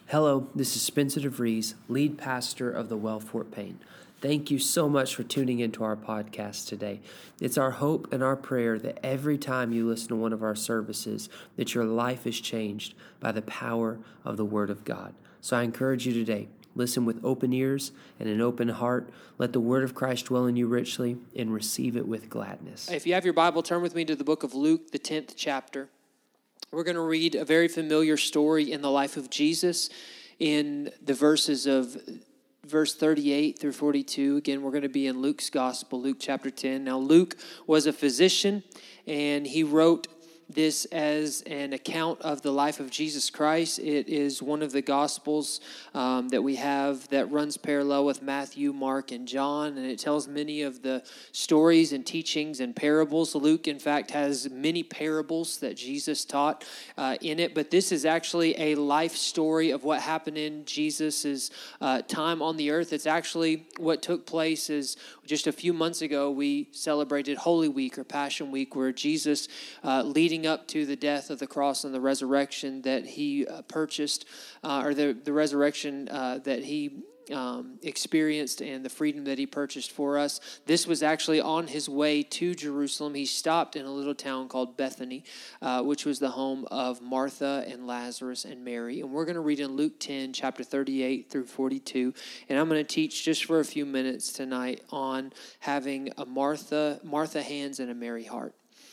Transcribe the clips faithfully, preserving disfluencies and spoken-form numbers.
Hello, this is Spencer DeVries, lead pastor of the Well Fort Payne. Thank you so much for tuning into our podcast today. It's our hope and our prayer that every time you listen to one of our services, that your life is changed by the power of the Word of God. So I encourage you today, listen with open ears and an open heart. Let the Word of Christ dwell in you richly and receive it with gladness. If you have your Bible, turn with me to the book of Luke, the tenth chapter. We're going to read a very familiar story in the life of Jesus in the verses of verse thirty-eight through forty-two. Again, we're going to be in Luke's gospel, Luke chapter ten. Now, Luke was a physician, and he wrote this as an account of the life of Jesus Christ. It is one of the Gospels um, that we have that runs parallel with Matthew, Mark, and John, and it tells many of the stories and teachings and parables. Luke, in fact, has many parables that Jesus taught uh, in it, but this is actually a life story of what happened in Jesus' uh, time on the earth. It's actually what took place is just a few months ago, we celebrated Holy Week or Passion Week, where Jesus, uh, leading up to the death of the cross and the resurrection that he uh, purchased, uh, or the, the resurrection uh, that he um, experienced and the freedom that he purchased for us. This was actually on his way to Jerusalem. He stopped in a little town called Bethany, uh, which was the home of Martha and Lazarus and Mary. And we're going to read in Luke ten, chapter thirty-eight through forty-two. And I'm going to teach just for a few minutes tonight on having a Martha, Martha hands and a Mary heart.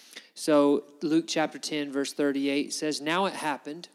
So Luke chapter ten, verse thirty-eight says, "Now it happened,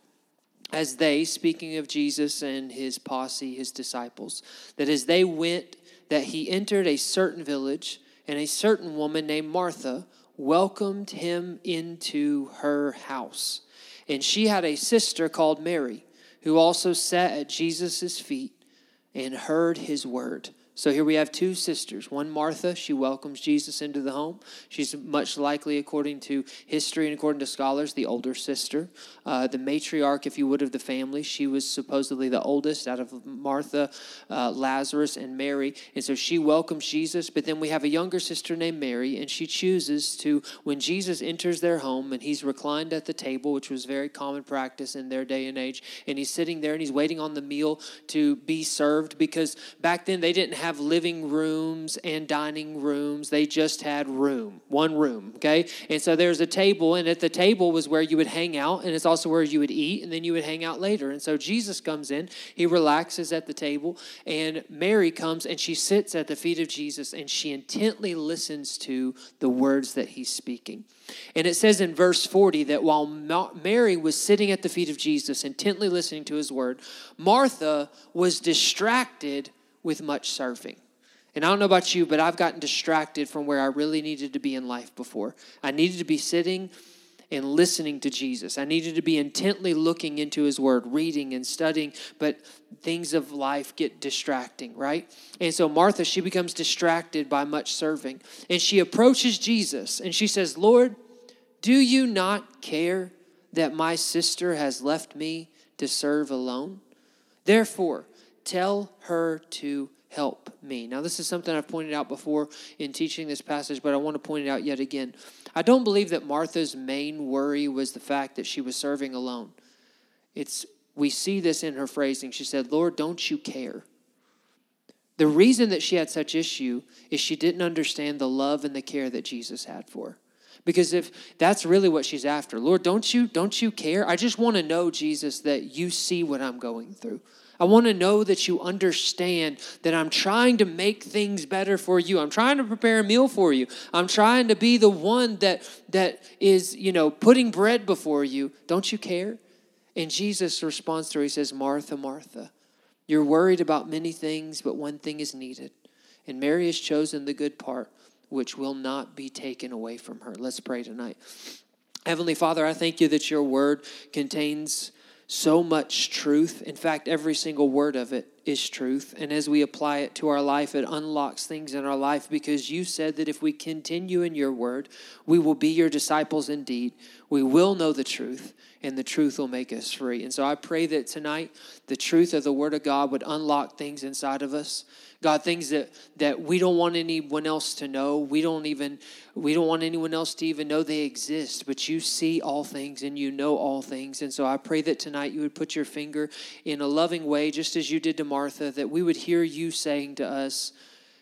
as they," speaking of Jesus and his posse, his disciples, "that as they went, that he entered a certain village, and a certain woman named Martha welcomed him into her house. And she had a sister called Mary, who also sat at Jesus' feet and heard his word." So here we have two sisters. One, Martha, she welcomes Jesus into the home. She's much likely, according to history and according to scholars, the older sister. Uh, the matriarch, if you would, of the family. She was supposedly the oldest out of Martha, uh, Lazarus, and Mary. And so she welcomes Jesus. But then we have a younger sister named Mary, and she chooses to, when Jesus enters their home, and he's reclined at the table, which was very common practice in their day and age, and he's sitting there and he's waiting on the meal to be served, because back then they didn't have living rooms and dining rooms. They just had room, one room, okay? And so there's a table, and at the table was where you would hang out, and it's also where you would eat, and then you would hang out later. And so Jesus comes in, he relaxes at the table, and Mary comes, and she sits at the feet of Jesus, and she intently listens to the words that he's speaking. And it says in verse forty that while Mary was sitting at the feet of Jesus, intently listening to his word, Martha was distracted with much serving. And I don't know about you, but I've gotten distracted from where I really needed to be in life before. I needed to be sitting and listening to Jesus. I needed to be intently looking into his word, reading and studying, but things of life get distracting, right? And so Martha, she becomes distracted by much serving. And she approaches Jesus and she says, "Lord, do you not care that my sister has left me to serve alone? Therefore, tell her to help me." Now, this is something I've pointed out before in teaching this passage, but I want to point it out yet again. I don't believe that Martha's main worry was the fact that she was serving alone. It's we see this in her phrasing. She said, "Lord, don't you care?" The reason that she had such issue is she didn't understand the love and the care that Jesus had for her. Because if that's really what she's after, "Lord, don't you, don't you care? I just want to know, Jesus, that you see what I'm going through. I want to know that you understand that I'm trying to make things better for you. I'm trying to prepare a meal for you. I'm trying to be the one that that is, you know, putting bread before you. Don't you care?" And Jesus responds to her. He says, "Martha, Martha, you're worried about many things, but one thing is needed. And Mary has chosen the good part, which will not be taken away from her." Let's pray tonight. Heavenly Father, I thank you that your word contains so much truth. In fact, every single word of it is truth. And as we apply it to our life, it unlocks things in our life, because you said that if we continue in your word, we will be your disciples indeed. We will know the truth, and the truth will make us free. And so I pray that tonight the truth of the Word of God would unlock things inside of us. God, things that, that we don't want anyone else to know. We don't even, we don't want anyone else to even know they exist, but you see all things and you know all things. And so I pray that tonight you would put your finger in a loving way, just as you did to Martha, that we would hear you saying to us,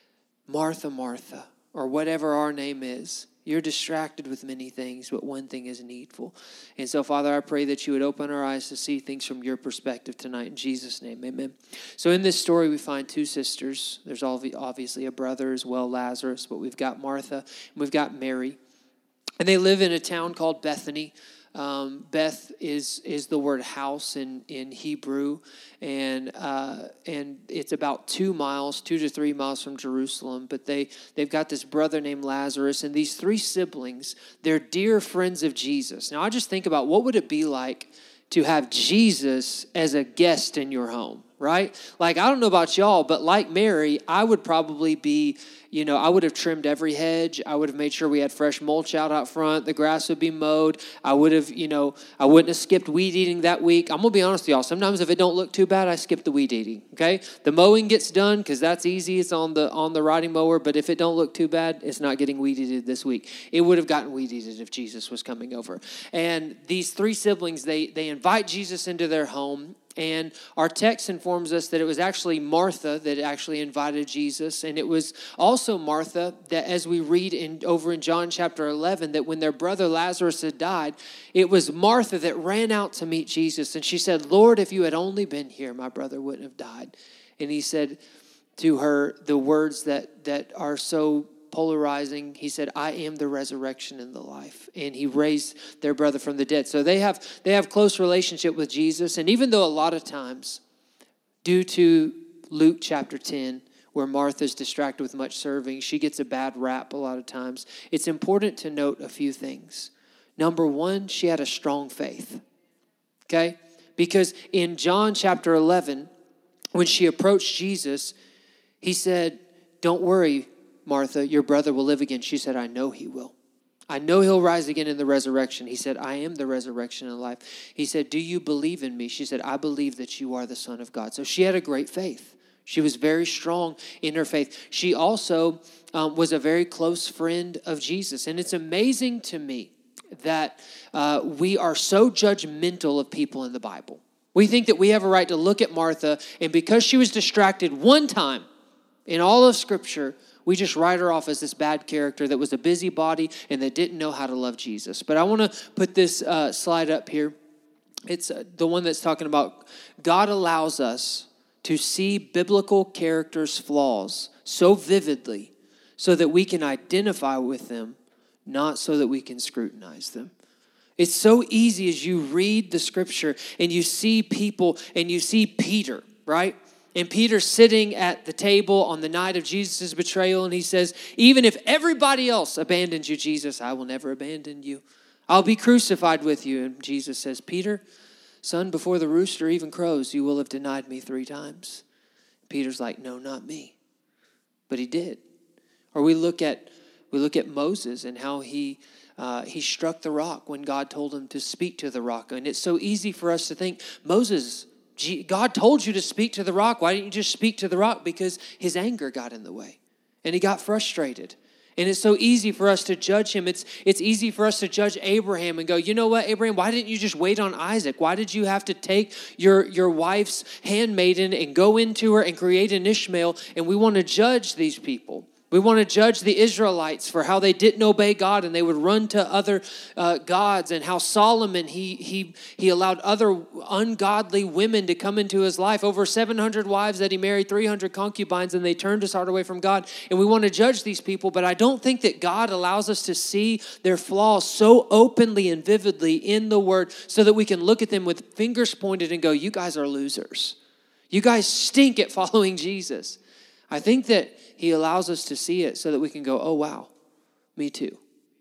Martha, Martha, or whatever our name is, you're distracted with many things, but one thing is needful. And so, Father, I pray that you would open our eyes to see things from your perspective tonight. In Jesus' name, amen. So in this story, we find two sisters. There's obviously a brother as well, Lazarus, but we've got Martha and we've got Mary. And they live in a town called Bethany. Um, Beth is is the word house in, in Hebrew, and uh, and it's about two miles, two to three miles from Jerusalem. But they, they've got this brother named Lazarus, and these three siblings, they're dear friends of Jesus. Now, I just think about what would it be like to have Jesus as a guest in your home, right? Like, I don't know about y'all, but like Mary, I would probably be, you know, I would have trimmed every hedge. I would have made sure we had fresh mulch out out front. The grass would be mowed. I would have, you know, I wouldn't have skipped weed eating that week. I'm going to be honest with y'all. Sometimes if it don't look too bad, I skip the weed eating, okay? The mowing gets done because that's easy. It's on the on the riding mower. But if it don't look too bad, it's not getting weed eated this week. It would have gotten weed eated if Jesus was coming over. And these three siblings, they they invite Jesus into their home. And our text informs us that it was actually Martha that actually invited Jesus. And it was also Martha that, as we read in over in John chapter eleven, that when their brother Lazarus had died, it was Martha that ran out to meet Jesus. And she said, Lord, if you had only been here, my brother wouldn't have died. And he said to her the words that, that are so polarizing. He said, I am the resurrection and the life. And he raised their brother from the dead. So they have they have close relationship with Jesus. And even though a lot of times, due to Luke chapter ten, where Martha's distracted with much serving, she gets a bad rap a lot of times, it's important to note a few things. Number one, she had a strong faith. Okay? Because in John chapter eleven, when she approached Jesus, he said, don't worry, Martha, your brother will live again. She said, I know he will. I know he'll rise again in the resurrection. He said, I am the resurrection and life. He said, do you believe in me? She said, I believe that you are the Son of God. So she had a great faith. She was very strong in her faith. She also um, was a very close friend of Jesus. And it's amazing to me that uh, we are so judgmental of people in the Bible. We think that we have a right to look at Martha, and because she was distracted one time in all of Scripture, we just write her off as this bad character that was a busybody and that didn't know how to love Jesus. But I want to put this uh, slide up here. It's uh, the one that's talking about God allows us to see biblical characters' flaws so vividly so that we can identify with them, not so that we can scrutinize them. It's so easy as you read the Scripture and you see people and you see Peter, right? And Peter's sitting at the table on the night of Jesus' betrayal, and he says, even if everybody else abandons you, Jesus, I will never abandon you. I'll be crucified with you. And Jesus says, Peter, son, before the rooster even crows, you will have denied me three times. Peter's like, no, not me. But he did. Or we look at we look at Moses and how he uh, he struck the rock when God told him to speak to the rock. And it's so easy for us to think, Moses, God told you to speak to the rock. Why didn't you just speak to the rock? Because his anger got in the way and he got frustrated. And it's so easy for us to judge him. It's it's easy for us to judge Abraham and go, you know what, Abraham, why didn't you just wait on Isaac? Why did you have to take your, your wife's handmaiden and go into her and create an Ishmael? And we want to judge these people. We want to judge the Israelites for how they didn't obey God and they would run to other uh, gods, and how Solomon, he he he allowed other ungodly women to come into his life. Over seven hundred wives that he married, three hundred concubines, and they turned his heart away from God. And we want to judge these people, but I don't think that God allows us to see their flaws so openly and vividly in the Word so that we can look at them with fingers pointed and go, you guys are losers. You guys stink at following Jesus. I think that he allows us to see it so that we can go, oh, wow, me too.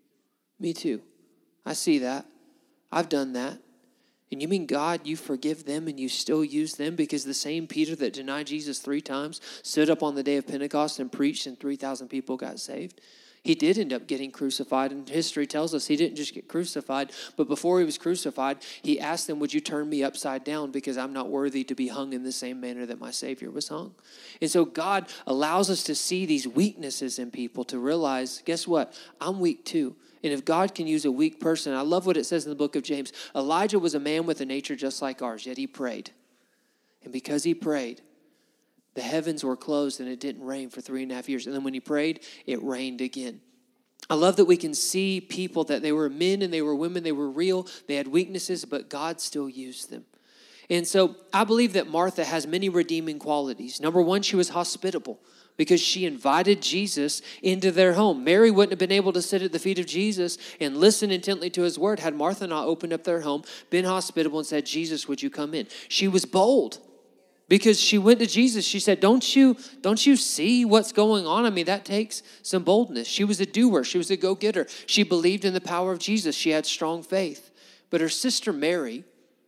Me too. I see that. I've done that. And you mean, God, you forgive them and you still use them? Because the same Peter that denied Jesus three times stood up on the day of Pentecost and preached and three thousand people got saved. He did end up getting crucified, and history tells us he didn't just get crucified, but before he was crucified, he asked them, would you turn me upside down because I'm not worthy to be hung in the same manner that my Savior was hung? And so God allows us to see these weaknesses in people to realize, guess what? I'm weak too. And if God can use a weak person, I love what it says in the book of James. Elijah was a man with a nature just like ours, yet he prayed. And because he prayed, the heavens were closed and it didn't rain for three and a half years. And then when he prayed, it rained again. I love that we can see people that they were men and they were women. They were real. They had weaknesses, but God still used them. And so I believe that Martha has many redeeming qualities. Number one, she was hospitable because she invited Jesus into their home. Mary wouldn't have been able to sit at the feet of Jesus and listen intently to his word had Martha not opened up their home, been hospitable, and said, Jesus, would you come in? She was bold. Because she went to Jesus, she said, don't you, don't you see what's going on? I mean, that takes some boldness. She was a doer. She was a go-getter. She believed in the power of Jesus. She had strong faith. But her sister Mary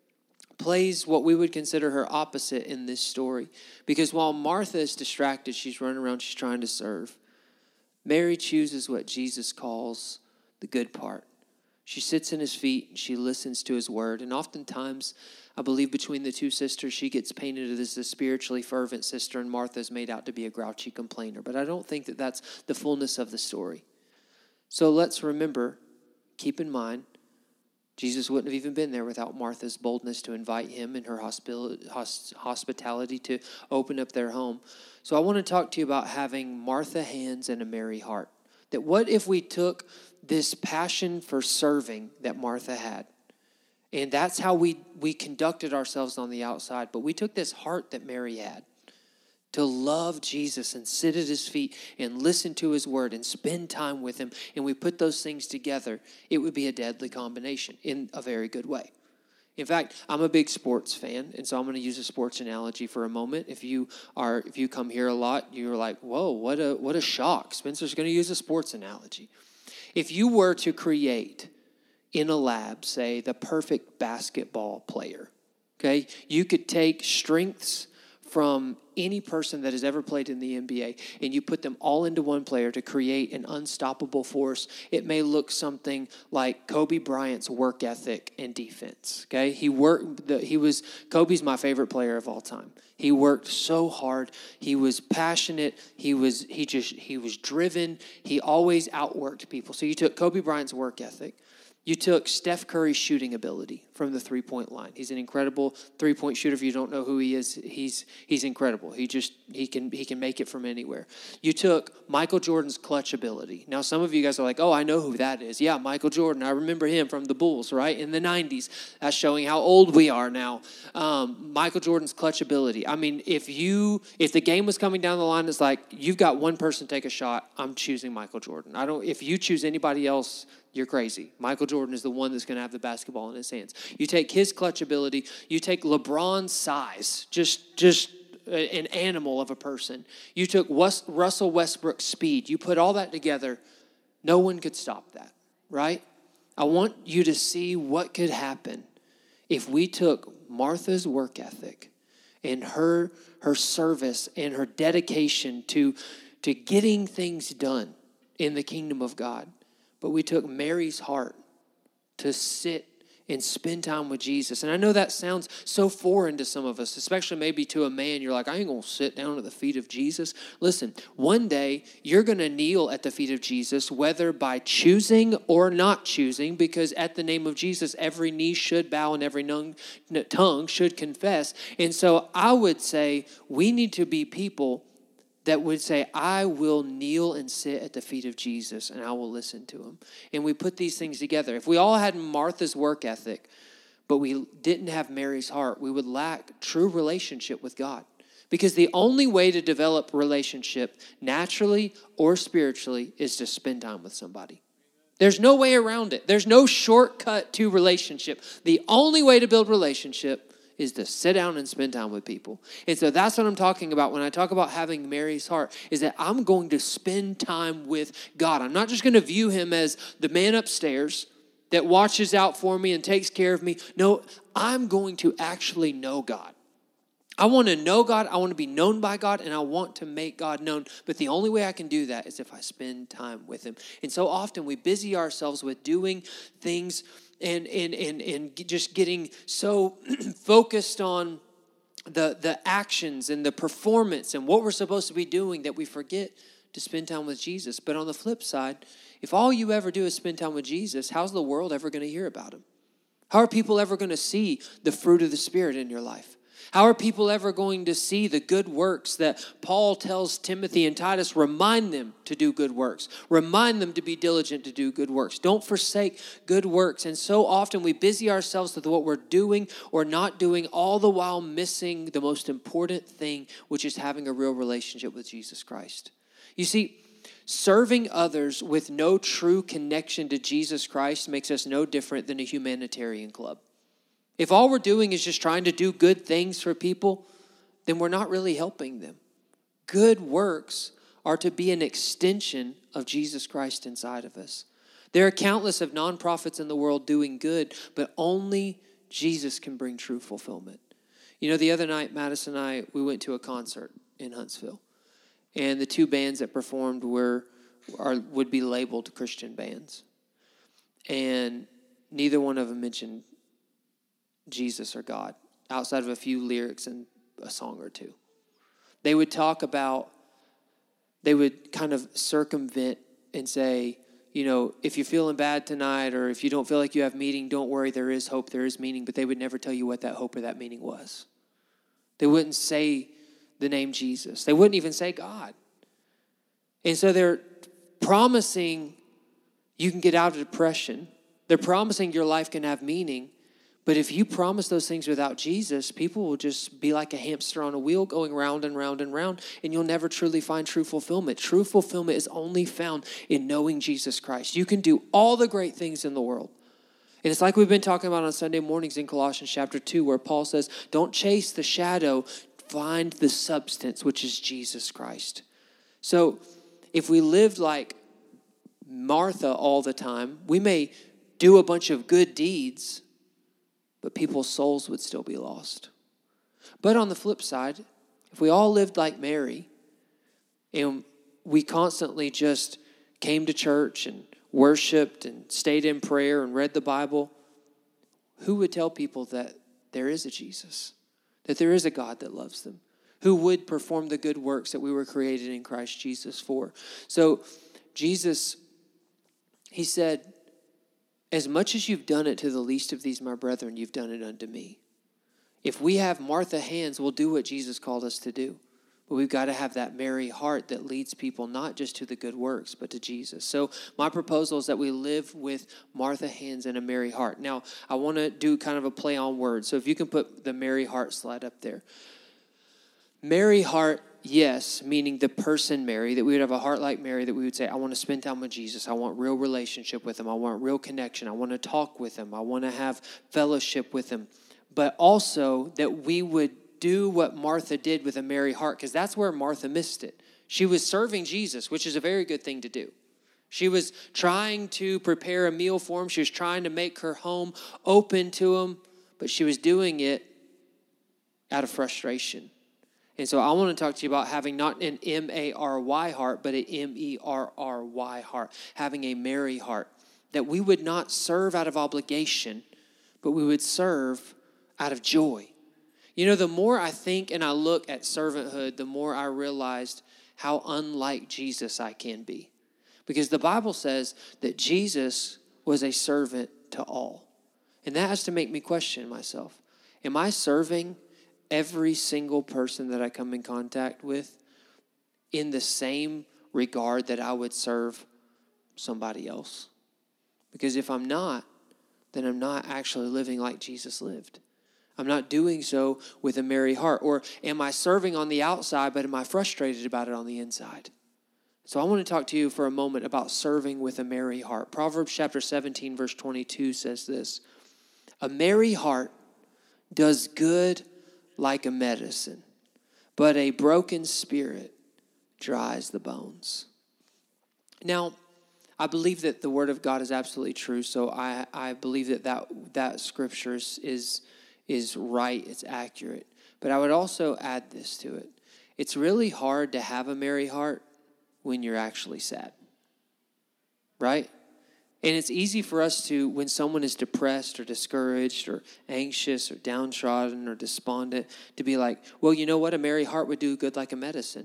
plays what we would consider her opposite in this story. Because while Martha is distracted, she's running around, she's trying to serve. Mary chooses what Jesus calls the good part. She sits in his feet and she listens to his word. And oftentimes, I believe between the two sisters, she gets painted as a spiritually fervent sister, and Martha's made out to be a grouchy complainer. But I don't think that that's the fullness of the story. So let's remember, keep in mind, Jesus wouldn't have even been there without Martha's boldness to invite him and her hospitality to open up their home. So I want to talk to you about having Martha hands and a Mary heart. That what if we took this passion for serving that Martha had, and that's how we, we conducted ourselves on the outside. But we took this heart that Mary had to love Jesus and sit at his feet and listen to his word and spend time with him. And we put those things together. It would be a deadly combination in a very good way. In fact, I'm a big sports fan, and so I'm going to use a sports analogy for a moment. If you are, if you come here a lot, you're like, whoa, what a what a shock. Spencer's going to use a sports analogy. If you were to create in a lab, say, the perfect basketball player, okay? You could take strengths from any person that has ever played in the N B A, and you put them all into one player to create an unstoppable force. It may look something like Kobe Bryant's work ethic and defense, okay? He worked, the, he was, Kobe's my favorite player of all time. He worked so hard. He was passionate. He was, he just, he was driven. He always outworked people. So you took Kobe Bryant's work ethic. You took Steph Curry's shooting ability from the three-point line. He's an incredible three-point shooter. If you don't know who he is, he's he's incredible. He just he can he can make it from anywhere. You took Michael Jordan's clutch ability. Now, some of you guys are like, "Oh, I know who that is." Yeah, Michael Jordan. I remember him from the Bulls, right, in the nineties. That's showing how old we are now. Um, Michael Jordan's clutch ability. I mean, if you if the game was coming down the line, it's like you've got one person take a shot. I'm choosing Michael Jordan. I don't. If you choose anybody else, you're crazy. Michael Jordan is the one that's going to have the basketball in his hands. You take his clutch ability. You take LeBron's size, just just an animal of a person. You took West, Russell Westbrook's speed. You put all that together. No one could stop that, right? I want you to see what could happen if we took Martha's work ethic and her her service and her dedication to, to getting things done in the kingdom of God. But we took Mary's heart to sit and spend time with Jesus. And I know that sounds so foreign to some of us, especially maybe to a man. You're like, I ain't going to sit down at the feet of Jesus. Listen, one day you're going to kneel at the feet of Jesus, whether by choosing or not choosing, because at the name of Jesus, every knee should bow and every tongue should confess. And so I would say we need to be people that would say, I will kneel and sit at the feet of Jesus and I will listen to him. And we put these things together. If we all had Martha's work ethic, but we didn't have Mary's heart, we would lack true relationship with God. Because the only way to develop relationship naturally or spiritually is to spend time with somebody. There's no way around it. There's no shortcut to relationship. The only way to build relationship is to sit down and spend time with people. And so that's what I'm talking about when I talk about having Mary's heart, is that I'm going to spend time with God. I'm not just going to view him as the man upstairs that watches out for me and takes care of me. No, I'm going to actually know God. I want to know God, I want to be known by God, and I want to make God known. But the only way I can do that is if I spend time with him. And so often we busy ourselves with doing things and and and, and just getting so focused on the, the actions and the performance and what we're supposed to be doing that we forget to spend time with Jesus. But on the flip side, if all you ever do is spend time with Jesus, how's the world ever going to hear about him? How are people ever going to see the fruit of the Spirit in your life? How are people ever going to see the good works that Paul tells Timothy and Titus? Remind them to do good works. Remind them to be diligent to do good works. Don't forsake good works. And so often we busy ourselves with what we're doing or not doing, all the while missing the most important thing, which is having a real relationship with Jesus Christ. You see, serving others with no true connection to Jesus Christ makes us no different than a humanitarian club. If all we're doing is just trying to do good things for people, then we're not really helping them. Good works are to be an extension of Jesus Christ inside of us. There are countless of nonprofits in the world doing good, but only Jesus can bring true fulfillment. You know, the other night, Madison and I, we went to a concert in Huntsville. And the two bands that performed were are, would be labeled Christian bands. And neither one of them mentioned Jesus or God, outside of a few lyrics and a song or two. They would talk about, they would kind of circumvent and say, you know, if you're feeling bad tonight or if you don't feel like you have meaning, don't worry, there is hope, there is meaning. But they would never tell you what that hope or that meaning was. They wouldn't say the name Jesus. They wouldn't even say God. And so they're promising you can get out of depression. They're promising your life can have meaning. But if you promise those things without Jesus, people will just be like a hamster on a wheel going round and round and round, and you'll never truly find true fulfillment. True fulfillment is only found in knowing Jesus Christ. You can do all the great things in the world. And it's like we've been talking about on Sunday mornings in Colossians chapter two, where Paul says, don't chase the shadow, find the substance, which is Jesus Christ. So if we lived like Martha all the time, we may do a bunch of good deeds, but people's souls would still be lost. But on the flip side, if we all lived like Mary and we constantly just came to church and worshiped and stayed in prayer and read the Bible, who would tell people that there is a Jesus, that there is a God that loves them, who would perform the good works that we were created in Christ Jesus for? So Jesus, he said, as much as you've done it to the least of these, my brethren, you've done it unto me. If we have Martha hands, we'll do what Jesus called us to do. But we've got to have that Mary heart that leads people not just to the good works, but to Jesus. So my proposal is that we live with Martha hands and a Mary heart. Now, I want to do kind of a play on words. So if you can put the Mary heart slide up there. Mary heart, yes, meaning the person Mary, that we would have a heart like Mary, that we would say, I want to spend time with Jesus. I want real relationship with him. I want real connection. I want to talk with him. I want to have fellowship with him. But also that we would do what Martha did with a Mary heart, because that's where Martha missed it. She was serving Jesus, which is a very good thing to do. She was trying to prepare a meal for him. She was trying to make her home open to him, but she was doing it out of frustration. And so I want to talk to you about having not an M A R Y heart, but an M E R R Y heart, having a Mary heart, that we would not serve out of obligation, but we would serve out of joy. You know, the more I think and I look at servanthood, the more I realized how unlike Jesus I can be. Because the Bible says that Jesus was a servant to all. And that has to make me question myself. Am I serving every single person that I come in contact with in the same regard that I would serve somebody else? Because if I'm not, then I'm not actually living like Jesus lived. I'm not doing so with a merry heart. Or am I serving on the outside, but am I frustrated about it on the inside? So I want to talk to you for a moment about serving with a merry heart. Proverbs chapter seventeen, verse twenty-two says this: a merry heart does good like a medicine, but a broken spirit dries the bones. Now, I believe that the word of God is absolutely true, so I, I believe that that, that scripture is, is right, it's accurate. But I would also add this to it. It's really hard to have a merry heart when you're actually sad, right? And it's easy for us to, when someone is depressed or discouraged or anxious or downtrodden or despondent, to be like, well, you know what? A merry heart would do good like a medicine.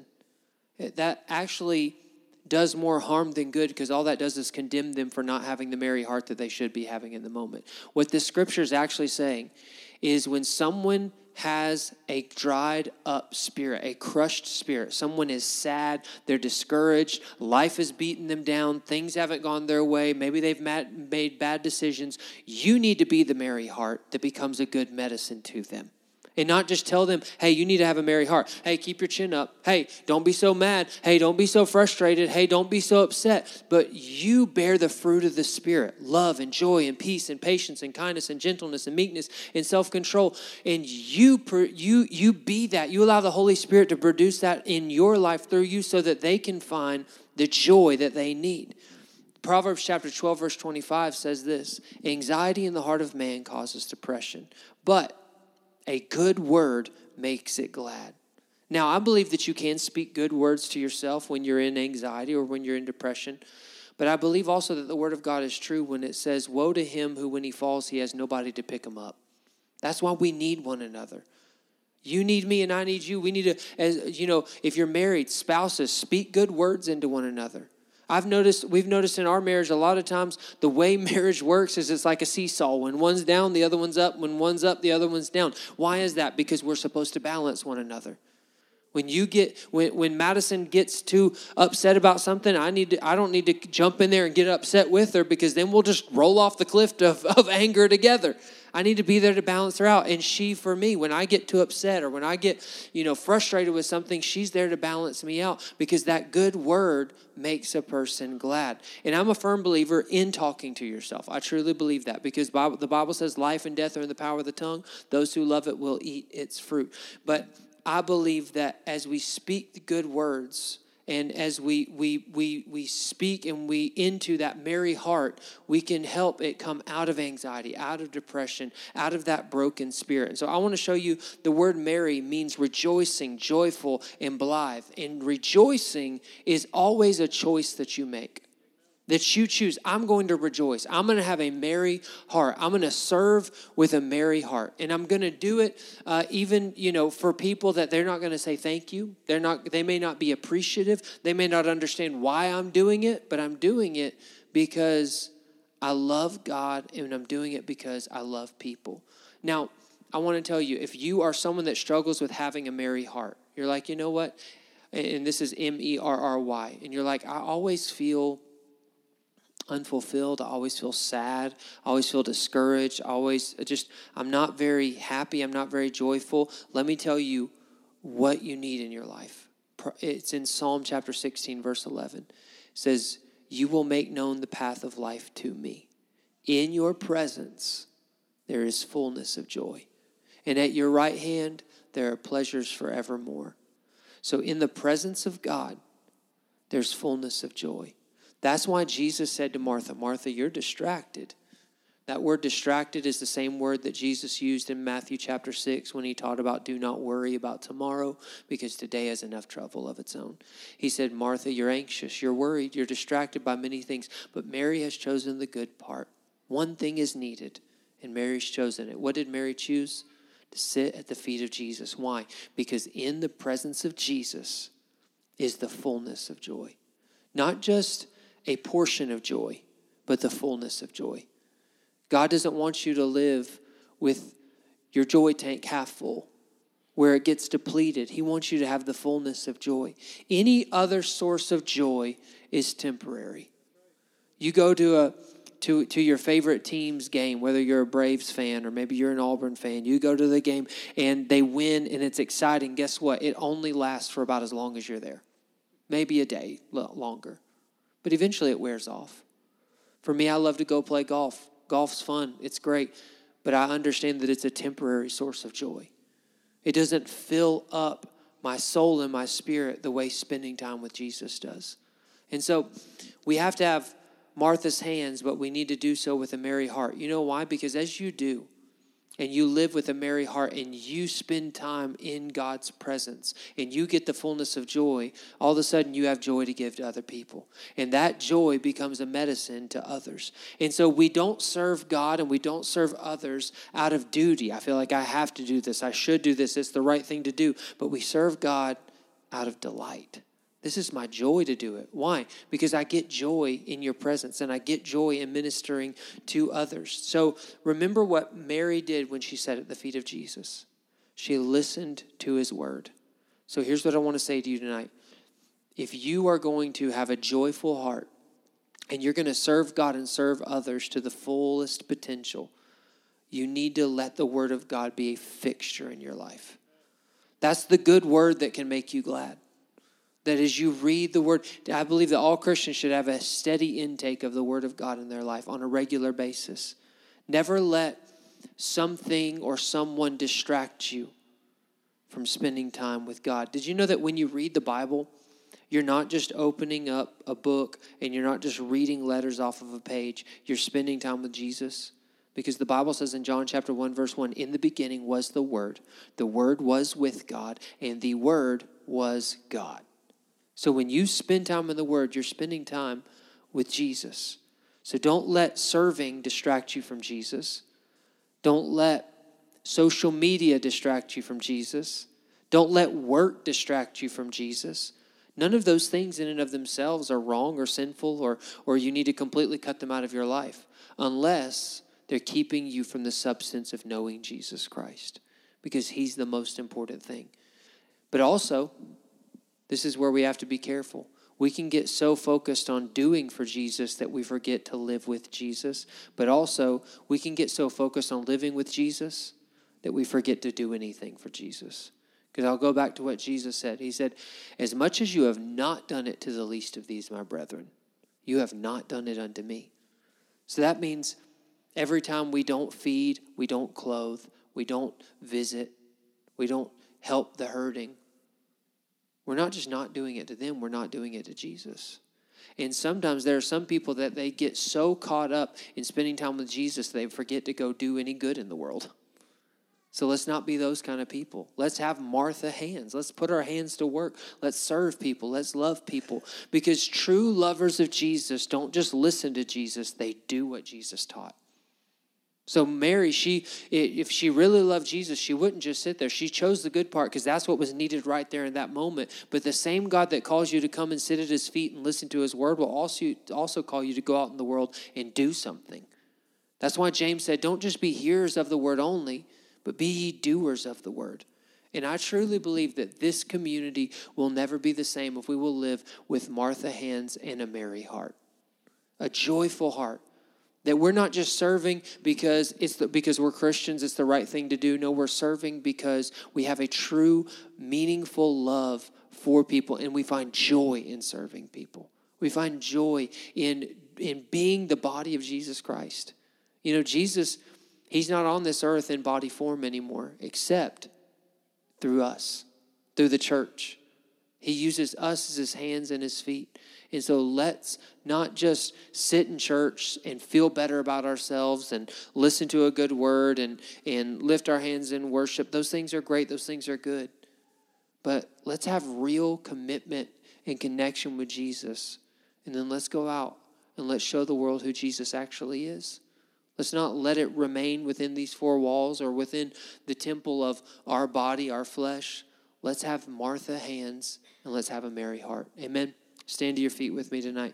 That actually does more harm than good, because all that does is condemn them for not having the merry heart that they should be having in the moment. What this scripture is actually saying is when someone has a dried up spirit, a crushed spirit, someone is sad, they're discouraged, life has beaten them down, things haven't gone their way, maybe they've made bad decisions, you need to be the merry heart that becomes a good medicine to them. And not just tell them, hey, you need to have a merry heart. Hey, keep your chin up. Hey, don't be so mad. Hey, don't be so frustrated. Hey, don't be so upset. But you bear the fruit of the Spirit, love and joy and peace and patience and kindness and gentleness and meekness and self-control. And you, you, you be that. You allow the Holy Spirit to produce that in your life through you so that they can find the joy that they need. Proverbs chapter twelve, verse twenty-five says this: anxiety in the heart of man causes depression, but a good word makes it glad. Now, I believe that you can speak good words to yourself when you're in anxiety or when you're in depression. But I believe also that the word of God is true when it says, woe to him who when he falls, he has nobody to pick him up. That's why we need one another. You need me and I need you. We need to, as you know, if you're married, spouses, speak good words into one another. I've noticed, we've noticed in our marriage a lot of times the way marriage works is it's like a seesaw. When one's down, the other one's up. When one's up, the other one's down. Why is that? Because we're supposed to balance one another. When you get, when, when Madison gets too upset about something, I need to, I don't need to jump in there and get upset with her, because then we'll just roll off the cliff of, of anger together. I need to be there to balance her out. And she, for me, when I get too upset or when I get, you know, frustrated with something, she's there to balance me out, because that good word makes a person glad. And I'm a firm believer in talking to yourself. I truly believe that, because Bible, the Bible says life and death are in the power of the tongue. Those who love it will eat its fruit. But I believe that as we speak the good words, and as we we we we speak and we into that merry heart, we can help it come out of anxiety, out of depression, out of that broken spirit. And so I want to show you the word merry means rejoicing, joyful, and blithe. And rejoicing is always a choice that you make. That you choose, I'm going to rejoice. I'm going to have a merry heart. I'm going to serve with a merry heart. And I'm going to do it uh, even, you know, for people that they're not going to say thank you. They're not, they may not be appreciative. They may not understand why I'm doing it, but I'm doing it because I love God, and I'm doing it because I love people. Now, I want to tell you, if you are someone that struggles with having a merry heart, you're like, you know what? And this is M E R R Y. And you're like, I always feel unfulfilled. I always feel sad. I always feel discouraged. I always just, I'm not very happy. I'm not very joyful. Let me tell you what you need in your life. It's in Psalm chapter sixteen, verse eleven. It says, you will make known the path of life to me. In your presence, there is fullness of joy. And at your right hand, there are pleasures forevermore. So in the presence of God, there's fullness of joy. That's why Jesus said to Martha, Martha, you're distracted. That word distracted is the same word that Jesus used in Matthew chapter six when he taught about do not worry about tomorrow, because today has enough trouble of its own. He said, Martha, you're anxious, you're worried, you're distracted by many things, but Mary has chosen the good part. One thing is needed, and Mary's chosen it. What did Mary choose? To sit at the feet of Jesus. Why? Because in the presence of Jesus is the fullness of joy. Not just a portion of joy, but the fullness of joy. God doesn't want you to live with your joy tank half full, where it gets depleted. He wants you to have the fullness of joy. Any other source of joy is temporary. You go to a to, to your favorite team's game, whether you're a Braves fan or maybe you're an Auburn fan, you go to the game and they win and it's exciting. Guess what? It only lasts for about as long as you're there. Maybe a day longer. But eventually it wears off. For me, I love to go play golf. Golf's fun. It's great. But I understand that it's a temporary source of joy. It doesn't fill up my soul and my spirit the way spending time with Jesus does. And so we have to have Martha's hands, but we need to do so with a merry heart. You know why? Because as you do, and you live with a merry heart and you spend time in God's presence and you get the fullness of joy, all of a sudden you have joy to give to other people. And that joy becomes a medicine to others. And so we don't serve God and we don't serve others out of duty. I feel like I have to do this. I should do this. It's the right thing to do. But we serve God out of delight. This is my joy to do it. Why? Because I get joy in your presence and I get joy in ministering to others. So remember what Mary did when she sat at the feet of Jesus. She listened to his word. So here's what I want to say to you tonight. If you are going to have a joyful heart and you're going to serve God and serve others to the fullest potential, you need to let the word of God be a fixture in your life. That's the good word that can make you glad. That as you read the word, I believe that all Christians should have a steady intake of the word of God in their life on a regular basis. Never let something or someone distract you from spending time with God. Did you know that when you read the Bible, you're not just opening up a book and you're not just reading letters off of a page. You're spending time with Jesus. Because the Bible says in John chapter one, verse one, in the beginning was the Word. The Word was with God, and the Word was God. So when you spend time in the Word, you're spending time with Jesus. So don't let serving distract you from Jesus. Don't let social media distract you from Jesus. Don't let work distract you from Jesus. None of those things in and of themselves are wrong or sinful or, or you need to completely cut them out of your life unless they're keeping you from the substance of knowing Jesus Christ, because he's the most important thing. But also, this is where we have to be careful. We can get so focused on doing for Jesus that we forget to live with Jesus. But also, we can get so focused on living with Jesus that we forget to do anything for Jesus. Because I'll go back to what Jesus said. He said, as much as you have not done it to the least of these, my brethren, you have not done it unto me. So that means every time we don't feed, we don't clothe, we don't visit, we don't help the hurting, we're not just not doing it to them, we're not doing it to Jesus. And sometimes there are some people that they get so caught up in spending time with Jesus, they forget to go do any good in the world. So let's not be those kind of people. Let's have Martha hands. Let's put our hands to work. Let's serve people. Let's love people. Because true lovers of Jesus don't just listen to Jesus, they do what Jesus taught. So Mary, she if she really loved Jesus, she wouldn't just sit there. She chose the good part because that's what was needed right there in that moment. But the same God that calls you to come and sit at his feet and listen to his word will also, also call you to go out in the world and do something. That's why James said, don't just be hearers of the word only, but be ye doers of the word. And I truly believe that this community will never be the same if we will live with Martha hands and a merry heart, a joyful heart. That we're not just serving because it's the, because we're Christians, it's the right thing to do. No, we're serving because we have a true, meaningful love for people, and we find joy in serving people. We find joy in, in being the body of Jesus Christ. You know, Jesus, he's not on this earth in body form anymore, except through us, through the church. He uses us as his hands and his feet. And so let's not just sit in church and feel better about ourselves and listen to a good word and, and lift our hands in worship. Those things are great. Those things are good. But let's have real commitment and connection with Jesus. And then let's go out and let's show the world who Jesus actually is. Let's not let it remain within these four walls or within the temple of our body, our flesh. Let's have Martha hands and let's have a merry heart. Amen. Stand to your feet with me tonight.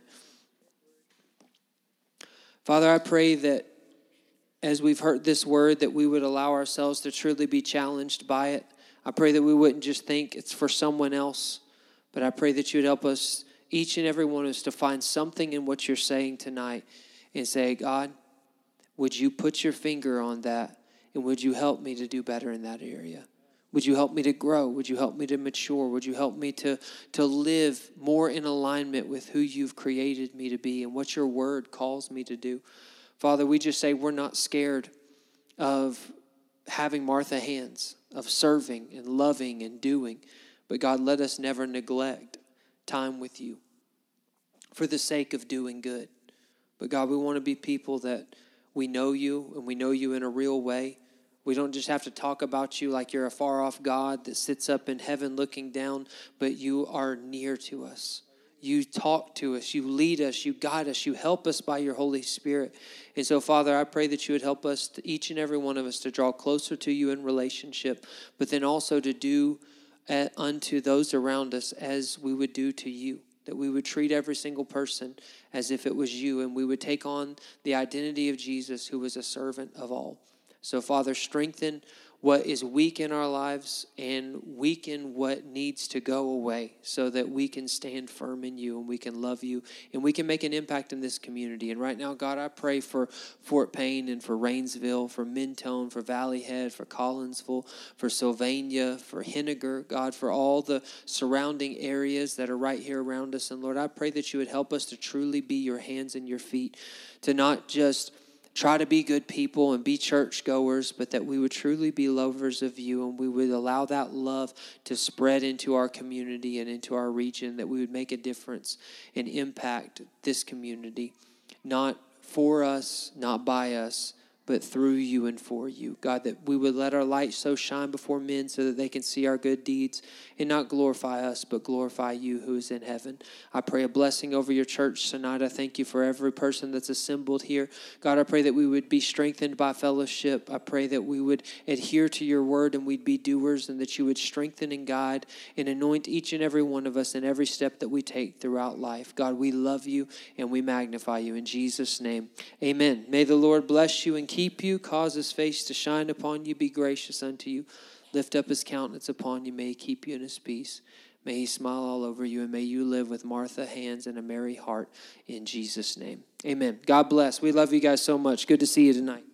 Father, I pray that as we've heard this word, that we would allow ourselves to truly be challenged by it. I pray that we wouldn't just think it's for someone else, but I pray that you would help us, each and every one of us, to find something in what you're saying tonight and say, God, would you put your finger on that, and would you help me to do better in that area? Would you help me to grow? Would you help me to mature? Would you help me to, to live more in alignment with who you've created me to be and what your word calls me to do? Father, we just say we're not scared of having Martha hands, of serving and loving and doing. But God, let us never neglect time with you for the sake of doing good. But God, we want to be people that we know you and we know you in a real way. We don't just have to talk about you like you're a far-off God that sits up in heaven looking down, but you are near to us. You talk to us, you lead us, you guide us, you help us by your Holy Spirit. And so, Father, I pray that you would help us, to, each and every one of us, to draw closer to you in relationship, but then also to do uh, unto those around us as we would do to you. That we would treat every single person as if it was you, and we would take on the identity of Jesus, who was a servant of all. So, Father, strengthen what is weak in our lives and weaken what needs to go away so that we can stand firm in you and we can love you and we can make an impact in this community. And right now, God, I pray for Fort Payne and for Rainsville, for Mentone, for Valley Head, for Collinsville, for Sylvania, for Henniger, God, for all the surrounding areas that are right here around us. And Lord, I pray that you would help us to truly be your hands and your feet, to not just try to be good people and be churchgoers, but that we would truly be lovers of you, and we would allow that love to spread into our community and into our region, that we would make a difference and impact this community, not for us, not by us, but through you and for you. God, that we would let our light so shine before men so that they can see our good deeds and not glorify us, but glorify you who is in heaven. I pray a blessing over your church tonight. I thank you for every person that's assembled here. God, I pray that we would be strengthened by fellowship. I pray that we would adhere to your word and we'd be doers, and that you would strengthen and guide and anoint each and every one of us in every step that we take throughout life. God, we love you and we magnify you. In Jesus' name, amen. May the Lord bless you and keep you, cause his face to shine upon you, be gracious unto you, lift up his countenance upon you, may he keep you in his peace. May he smile all over you, and may you live with Martha hands and a merry heart in Jesus' name. Amen. God bless. We love you guys so much. Good to see you tonight.